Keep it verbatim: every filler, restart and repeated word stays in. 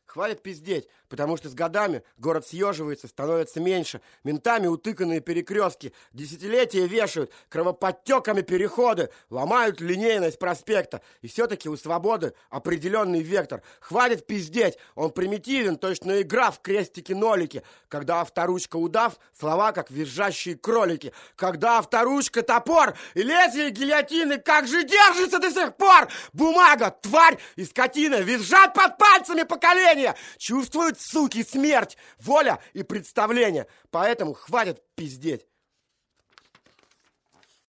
Хватит пиздеть, потому что с годами город съеживается, становится меньше. Ментами утыканные перекрестки, десятилетия вешают, кровоподтеками переходы, ломают линейность проспекта. И все-таки у свободы определенный вектор. Хватит пиздеть, он примитивен, точно игра в крестики-нолики. Когда авторучка удав, слова как визжащие кролики. Когда авторучка топор и лезвие гильотины, как же держится до сих пор? Бумага, тварь и скотина визжат под пальцами поколения. Чувствуют, суки, смерть, воля и представление. Поэтому хватит пиздеть.